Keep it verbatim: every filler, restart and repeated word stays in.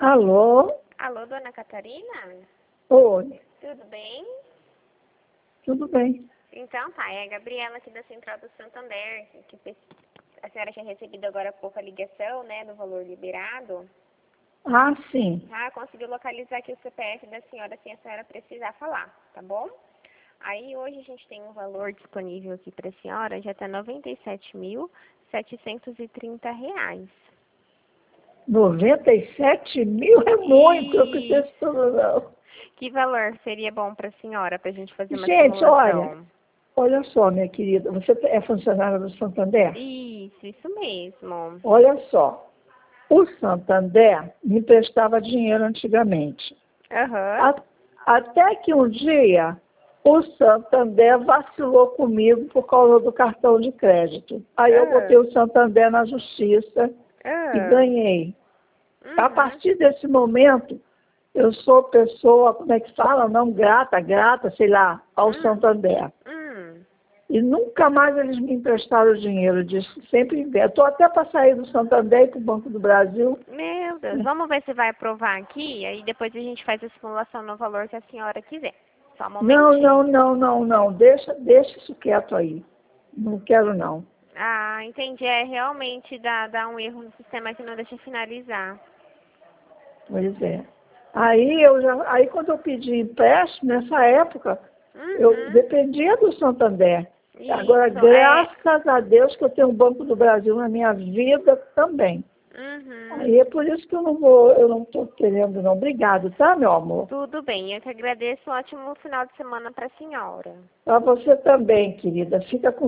Alô? Alô, dona Catarina? Oi, Tudo bem? tudo bem. Então tá, é a Gabriela aqui da Central do Santander, que pe- a senhora tinha recebido agora há pouco a ligação, né, do valor liberado. Ah, sim. Ah, conseguiu localizar aqui o C P F da senhora sem a senhora precisar falar, tá bom? Aí hoje a gente tem um valor disponível aqui para a senhora, já tá noventa e sete mil, setecentos e trinta reais. noventa e sete mil é muito, eu que E tenho tudo não. que valor seria bom para a senhora para a gente fazer uma Gente, olha, simulação? olha só, minha querida, você é funcionária do Santander? Isso, isso mesmo. Olha só, o Santander me emprestava dinheiro antigamente. Aham. A- Até que um dia o Santander vacilou comigo por causa do cartão de crédito. Aí eu Ah, botei o Santander na justiça e ah. ganhei. A Uhum. partir desse momento, eu sou pessoa, como é que fala? Não grata, grata, sei lá, ao Hum. Santander. Hum. E nunca mais eles me emprestaram dinheiro disso, sempre inverno. Estou até para sair do Santander e para o Banco do Brasil. Meu Deus, vamos ver se vai aprovar aqui, aí depois a gente faz a simulação no valor que a senhora quiser. Só um Não, não, momentinho. não, não, não. Deixa, deixa isso quieto aí. Não quero, não. Ah, entendi. É, realmente dá, dá um erro no sistema que não deixa finalizar. Pois é. Aí, eu já, aí quando eu pedi empréstimo, nessa época, eu Uhum. dependia do Santander. Agora, Isso, é. graças a Deus que eu tenho o Banco do Brasil na minha vida também. Uhum. Aí é por isso que eu não vou, eu não estou querendo, não. Obrigado, tá, meu amor? Tudo bem, eu que agradeço. Um ótimo final de semana para a senhora. Para você também, querida. Fica com